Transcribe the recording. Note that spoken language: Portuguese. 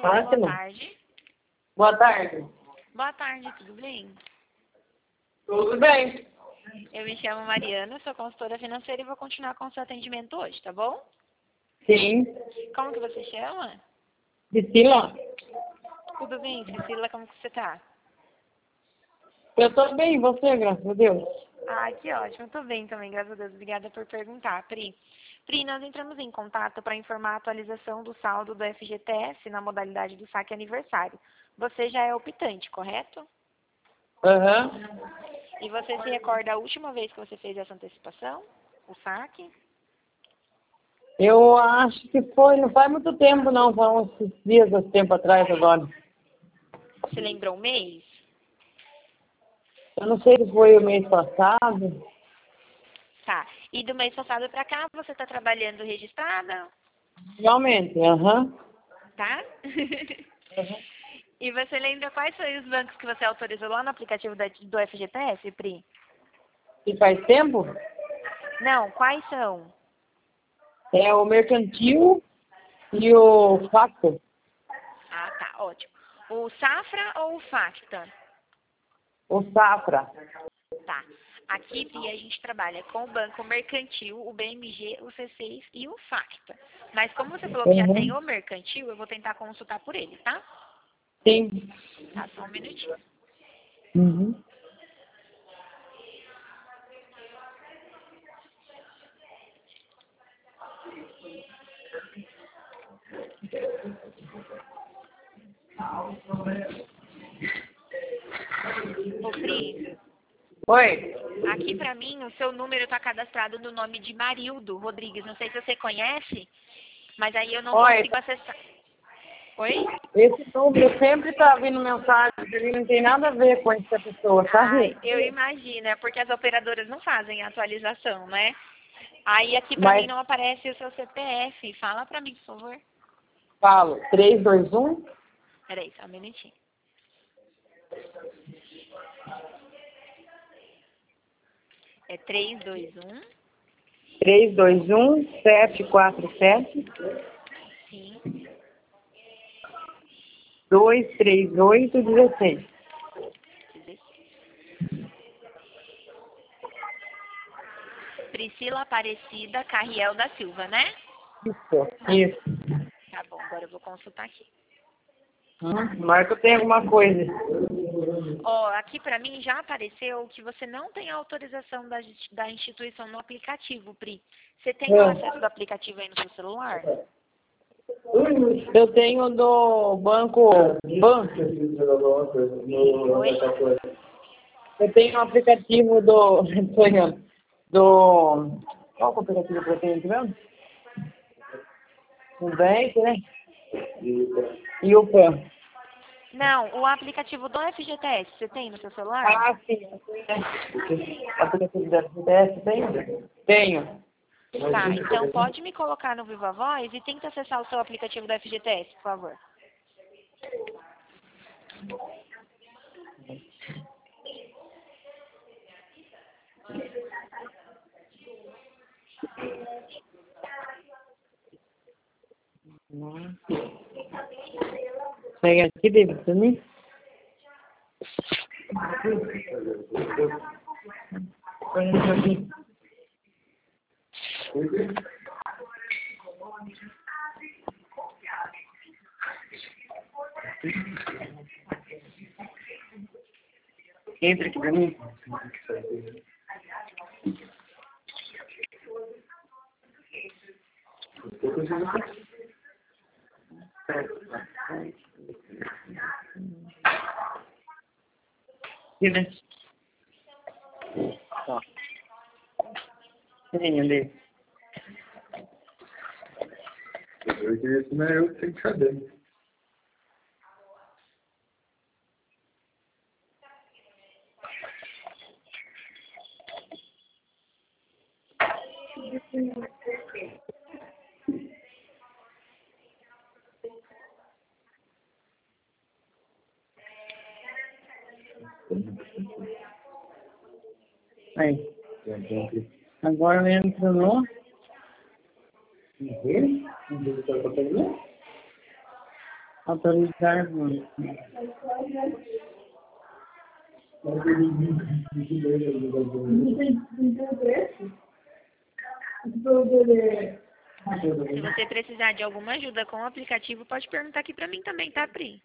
Olá, boa tarde. Boa tarde. Boa tarde, tudo bem? Tudo bem. Eu me chamo Mariana, sou consultora financeira e vou continuar com o seu atendimento hoje, tá bom? Sim. Como que você chama? Priscila? Tudo bem, Priscila, como que você tá? Eu tô bem, e você, graças a Deus? Ah, que ótimo, tô bem também, graças a Deus. Obrigada por perguntar, Pri. Pri, nós entramos em contato para informar a atualização do saldo do FGTS na modalidade do saque aniversário. Você já é optante, correto? Aham. E você se recorda a última vez que você fez essa antecipação? O saque? Eu acho que foi, não faz muito tempo não, foram uns dias, esse tempo atrás agora. Você lembrou o mês? Eu não sei se foi o mês passado. Tá. E do mês passado para cá, você está trabalhando registrada? Realmente, aham. Tá? E você lembra quais foram os bancos que você autorizou lá no aplicativo do FGTS, Pri? E faz tempo? Não, quais são? É o Mercantil e o Factor. Ah, tá, ótimo. O Safra ou o Facta? O Safra. Tá. Aqui, Pri, a gente trabalha com o Banco Mercantil, o BMG, o C6 e o Facta. Mas como você falou que já tem o Mercantil, eu vou tentar consultar por ele, tá? Sim. Tá, só um minutinho. Uhum. Ô, Pri, Oi. aqui pra mim o seu número tá cadastrado no nome de Marildo Rodrigues. Não sei se você conhece, mas aí eu não Oi. consigo acessar. Oi? Esse número sempre tá vindo mensagem, ele não tem nada a ver com essa pessoa, Ai, sabe? eu imagino, é porque as operadoras não fazem a atualização, né? Aí aqui pra mim Mas não aparece o seu CPF. Fala pra mim, por favor. falo, 321 Peraí, só um minutinho. É 321. 321 747 Sim. 238 16. 16. Priscila Aparecida Carriel da Silva, né? Isso. Tá bom, agora eu vou consultar aqui. Marca tem alguma coisa. Ó, aqui pra mim já apareceu que você não tem autorização da instituição no aplicativo, Pri. Você tem o acesso do aplicativo aí no seu celular? Eu tenho do banco Ban. Oi? Eu tenho um aplicativo do. Tô errando. Do. Qual é o aplicativo que eu tenho aqui mesmo? O Bank, né? E o PAN. Não, o aplicativo do FGTS, você tem no seu celular? Ah, sim. O aplicativo da FDS tem? Tenho. Tá, então pode me colocar no Viva Voz e tenta acessar o seu aplicativo do FGTS, por favor. Pega aqui, David, pra mim. Põe aqui. Entra aqui pra mim. Aqui, né? Ó. Tem ali. Esse não é eu que tenho que saber. Aí. Agora eu entro no. Autorizar muito. Se você precisar de alguma ajuda com o aplicativo, pode perguntar aqui pra mim também, tá, Pri?